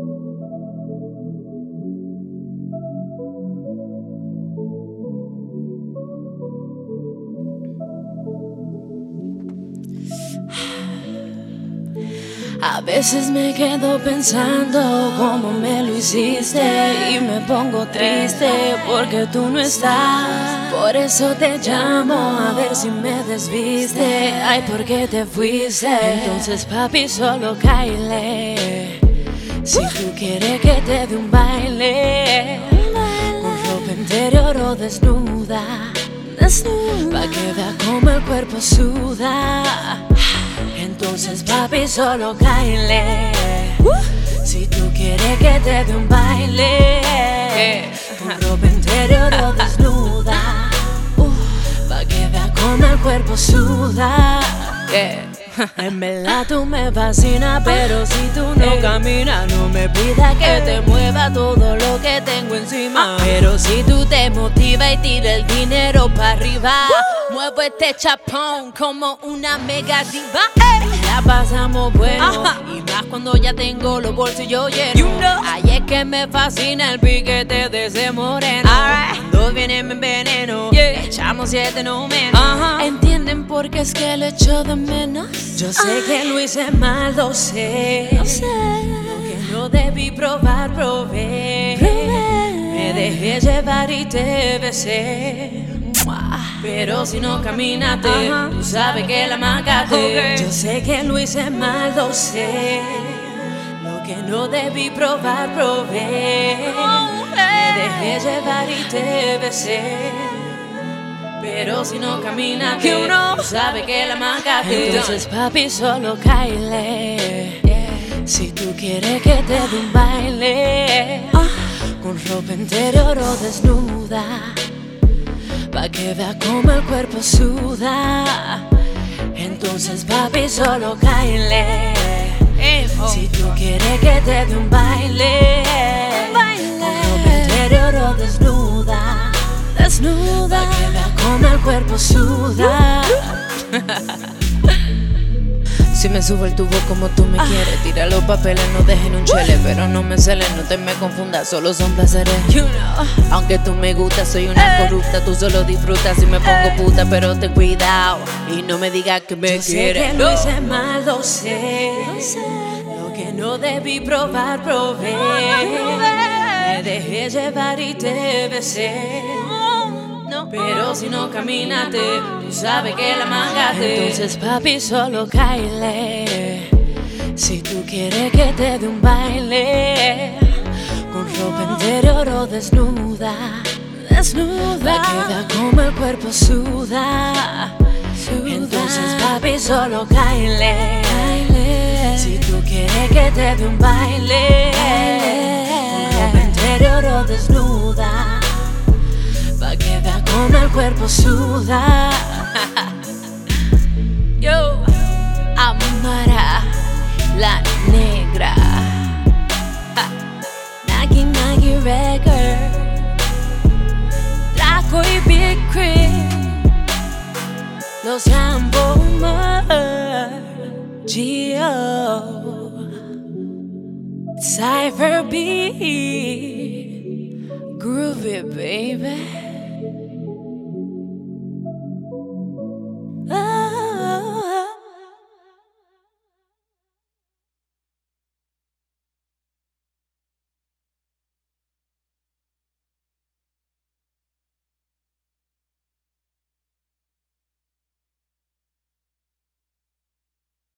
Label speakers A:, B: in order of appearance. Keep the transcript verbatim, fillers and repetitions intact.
A: A veces me quedo pensando cómo me lo hiciste y me pongo triste porque tú no estás. Por eso te llamo a ver si me desviste. Ay, ¿por qué te fuiste? Entonces papi, solo cáele. Si tú quieres que te dé un baile con ropa interior o desnuda, pa' que vea como el cuerpo suda. Entonces papi, solo cáele. Si tú quieres que te dé un baile con ropa interior o desnuda, pa' que vea como el cuerpo suda. En verdad tú me fascinas, pero si tú no caminas, no me pidas que te mueva todo lo que tengo encima. Pero si tú te motivas y tiras el dinero para arriba, muevo este chapón como una mega diva. La pasamos bueno, y más cuando ya tengo los bolsillos llenos. You know. Ay, es que me fascina el piquete de ese moreno. Cuando viene me enveneno, yeah. Echamos siete no menos. uh-huh. ¿Entienden por qué es que lo echo de menos? Yo sé que lo hice mal, lo sé, lo sé. Lo que no debí probar, probé, probé. Me dejé llevar y te besé. Pero si no caminaste, uh-huh. tú sabes que la mangaste. Okay. Yo sé que lo hice mal, lo sé. Lo que no debí probar, probé. Oh, hey. Me dejé llevar y te besé. Pero si no caminaste, you know. tú sabes que la mangaste. Entonces papi, solo cáele. Yeah. Si tú quieres que te dé un baile uh. con ropa interior o desnuda, pa' que vea como el cuerpo suda. Entonces papi, solo cáele. Si tú quieres que te dé un baile, con ropa interior o desnuda, desnuda, pa' que vea como el cuerpo suda. Si me subo el tubo como tú me ah. quieres, tira los papeles, no dejen un chele. Pero no me celes, no te me confundas, solo son placeres, you know. Aunque tú me gustas, soy una hey. corrupta. Tú solo disfrutas si me pongo hey. puta. Pero ten cuidado y no me digas que me
B: Yo
A: quieres.
B: Sé que lo hice mal, lo sé, lo sé. Lo que no debí probar, probé. Me dejé llevar y te besé. Pero si no caminaste, tú sabes que la mangaste.
A: Entonces papi, solo cáele. Si tú quieres que te dé un baile con ropa interior o desnuda, desnuda, pa' que vea como el cuerpo suda. suda. Entonces papi, solo cáele. Si tú quieres que te dé un baile con ropa interior o desnuda, pa' que vea como el cuerpo suda. Yo, Amara, la negra. Nagi Nagi Record, Draco y Big Crit, los Ambomar, Gio, Cypher B, Groovy baby.